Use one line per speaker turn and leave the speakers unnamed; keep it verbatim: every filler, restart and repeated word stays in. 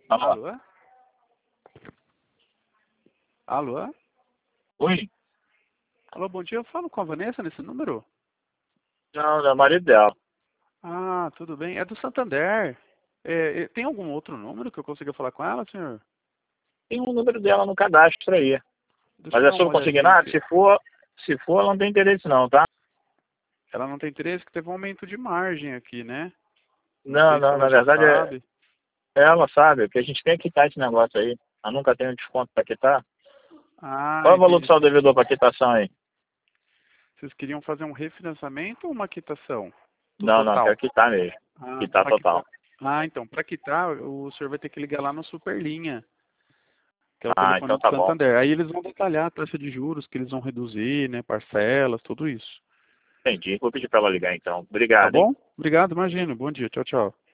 Alô?
Alô? Alô?
Oi?
Alô, bom dia. Eu falo com a Vanessa nesse número?
Não, é o marido dela.
Ah, tudo bem. É do Santander. É, é, tem algum outro número que eu consiga falar com ela, senhor?
Tem um número dela no cadastro aí.
Deixa
Mas
eu
é
dar uma
sobre
olhadinha
consignado?
aqui.
Se for, se for, ela não tem interesse não, tá?
Ela não tem interesse, que teve um aumento de margem aqui, né? Não
Não,
sei se
não,
ela
na
já
verdade é
sabe.
ela sabe, que a gente tem que quitar esse negócio aí. Ela nunca tem um desconto para quitar.
Ah,
Qual é o valor do
entendi.
saldo devedor para quitação aí?
Vocês queriam fazer um refinanciamento ou uma quitação do
Não, não, quero
total?
quitar mesmo.
Ah,
Quitar
pra quitar.
total.
Ah, então, para quitar, o senhor vai ter que ligar lá no Superlinha, que é o
Ah,
telefone
então
do
tá bom.
Santander. Aí eles vão detalhar a taxa de juros que eles vão reduzir, né, parcelas, tudo isso.
Entendi. Vou pedir para ela ligar então.
Tá
Obrigado, hein?
bom? Obrigado, imagino. Bom dia. Tchau, tchau.